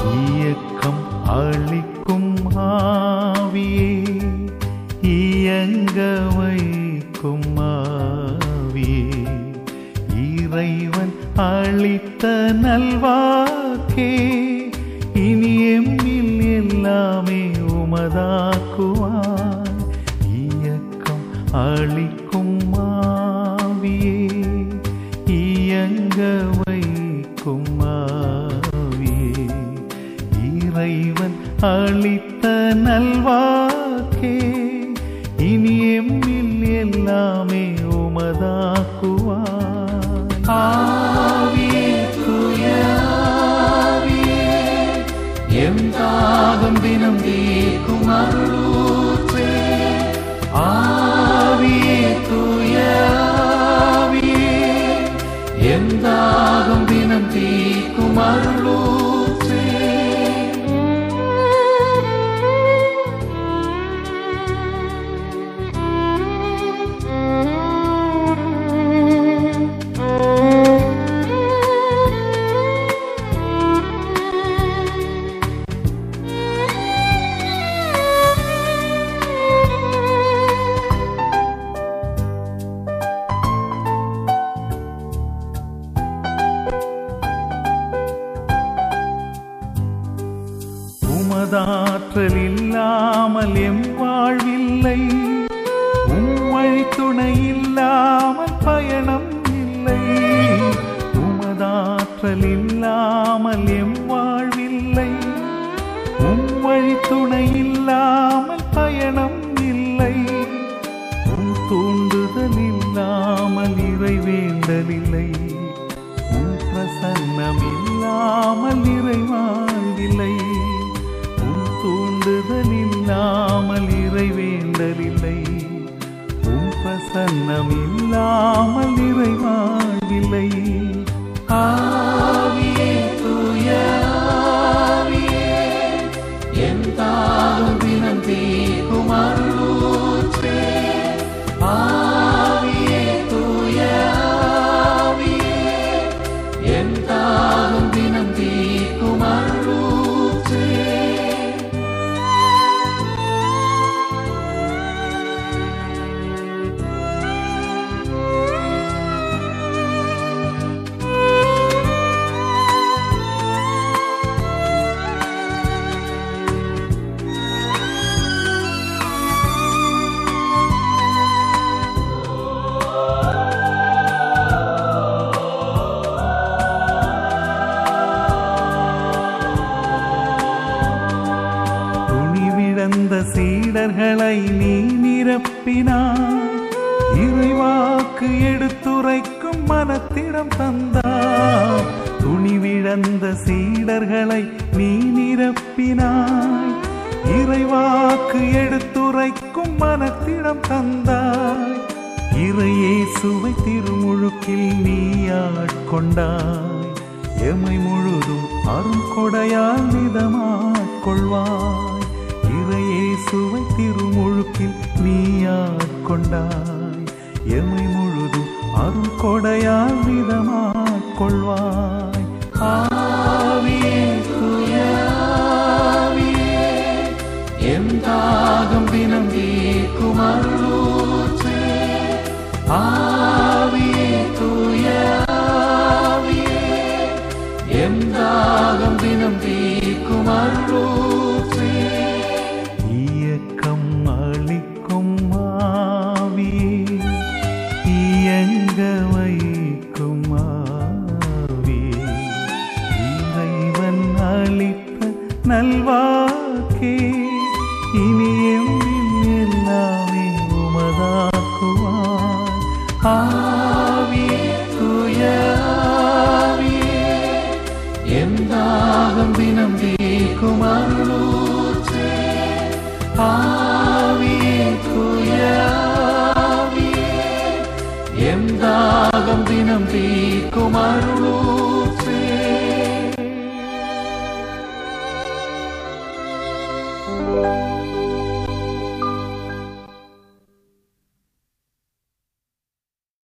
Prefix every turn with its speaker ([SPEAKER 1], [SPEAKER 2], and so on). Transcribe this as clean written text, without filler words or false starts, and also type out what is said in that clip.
[SPEAKER 1] இயக்கம் அளிக்கும் ஆவியே, இயங்க வைக்கும் ஆவியே, இறைவன் அளித்த நல்வாக்கே, இனி எம்மில் எல்லாமே உமதாக்குவாய். இயக்கம் அளிக்கும் ஆவியே, இயங்க வைக்கும் ஆவியே, இறைவன் அளித்த நல்வாக்கே, இனி எம்மில் எல்லாமே உமதாக்குவாய். ஆவியே தூய ஆவியே, எம் தாகம் தினம் தீர்க்கும் அருளூற்றே. ஆவியே தூய ஆவியே, எம் தாகம் தினம் தீர்க்கும் அருளூற்றே. உமதாற்றல் இல்லாமல் எம் வாழ்வில்லை, உம்வழி துணை இல்லாமல் பயணம் இல்லை. உமதாற்றல் இல்லாமல் எம் வாழ்வில்லை, உம்வழி துணை இல்லாமல் பயணம் இல்லை. உம் தூண்டுதல் இல்லாமல் இறைவேண்டலில்லை, உம் பிரசன்னம் இல்லாமல் இறைவாழ்வில்லை. தூண்டுதல் இல்லாமல் இறைவேண்டலில்லை, உம் பிரசன்னம் இல்லாமல் இறைவாழ்வில்லை. ஆவியே தூய ஆவியே, என் தாகம் தினம் தீர்க்கும் அருளூற்றே. ஆவியே தூய ஆவியே, என் தாகம் தினம் தீர்க்கும் அருளூற்றே. சீடர்களை நீ நிரப்பினாய், இறைவாக்கு எடுத்துரைக்கும் மனத்திடம் தந்தாய். துணிவிழந்த சீடர்களை நீ நிரப்பினாய், இறைவாக்கு எடுத்துரைக்கும் மனத்திடம் தந்தாய். இறையேசுவை திருமுழுக்கில் நீ ஆட்கொண்டாய், எமை முழுதும் அருங்கொடையால் நிதமாட்கொள்வாய். இறையேசுவை திருமுழுக்கில் நீ ஆட்கொண்டாய், எமை முழுதும் அருங்கொடையால் நிதமாட்கொள்வாய். ஆவியே தூய ஆவியே, எம் தாகம் தினம் தீர்க்கும் அருளூற்றே. ஆவியே தூய ஆவியே, எம் தாகம் தினம் தீர்க்கும் அருளூற்றே. இயக்கம் அளிக்கும் ஆவியே, இயங்க வைக்கும் ஆவியே, இறைவன் அளித்த நல்வாக்கே, இனி எம்மில் எல்லாமே உமதாக்குவாய். ஆவியே தூய ஆவியே, எம் தாகம் தினம் தீர்க்கும் அருளூற்றே. ஆவியே தூய ஆவியே, எம் தாகம் தினம் தீர்க்கும் அருளூற்றே.